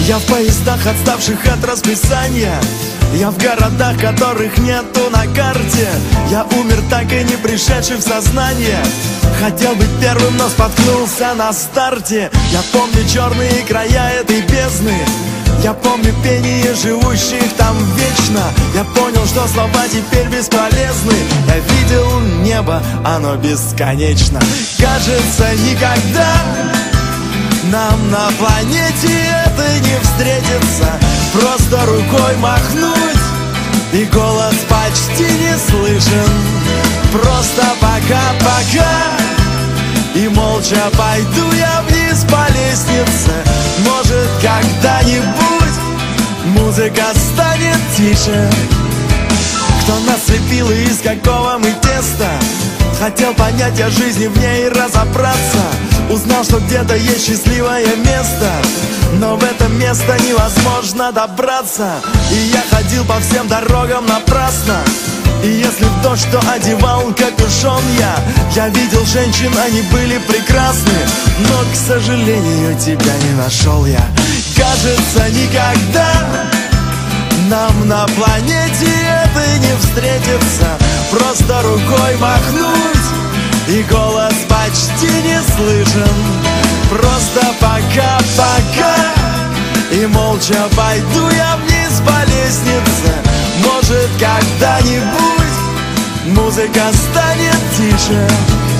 Я в поездах, отставших от расписания. Я в городах, которых нету на карте. Я умер, так и не пришедший в сознание. Хотел быть первым, но споткнулся на старте. Я помню черные края этой бездны. Я помню пение живущих там вечно. Я понял, что слова теперь бесполезны. Я видел небо, оно бесконечно. Кажется, никогда нам на планете это не встретится. Просто рукой махнуть, и голос почти не слышен. Просто пока-пока, и молча пойду я вниз по лестнице. Может, когда-нибудь музыка станет тише. Кто нас слепил и из какого мы теста? Хотел понять о жизни в ней, разобраться. Узнал, что где-то есть счастливое место, но в это место невозможно добраться. И я ходил по всем дорогам напрасно. И если в дождь, то одевал капюшон я видел женщин, они были прекрасны, но, к сожалению, тебя не нашел я. Кажется, никогда нам на планете это не встретится. Просто рукой махнуть, и голос почти не слышен. Просто пока-пока, и молча пойду я вниз по лестнице. Может, когда-нибудь музыка станет тише.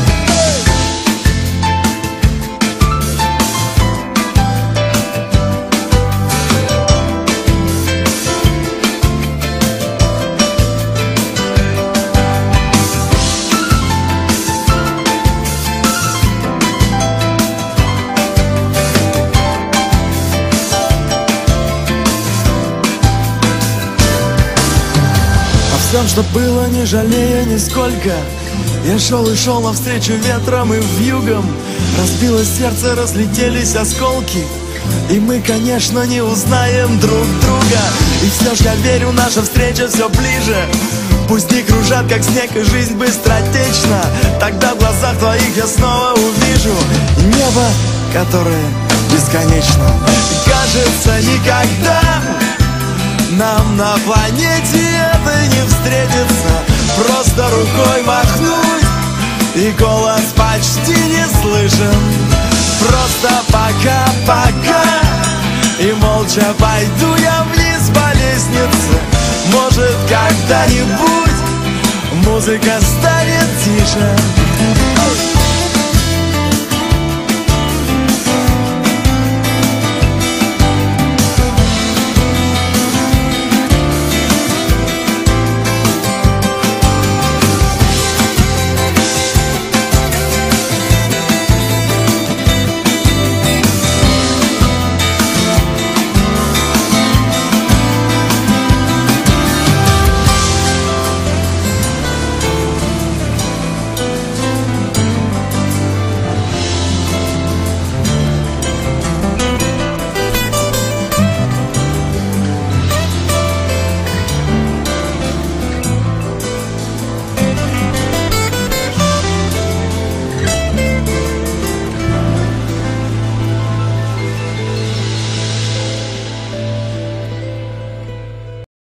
Всем, что было, не жалея нисколько. Я шел и шел навстречу ветром и вьюгам. Разбилось сердце, разлетелись осколки, и мы, конечно, не узнаем друг друга. И все ж я верю, наша встреча все ближе. Пусть дни кружат, как снег, и жизнь быстротечна. Тогда в глазах твоих я снова увижу небо, которое бесконечно. Кажется, никогда нам на планете это не встретится. Просто рукой махнуть, и голос почти не слышен. Просто пока-пока, и молча пойду я вниз по лестнице. Может, когда-нибудь музыка станет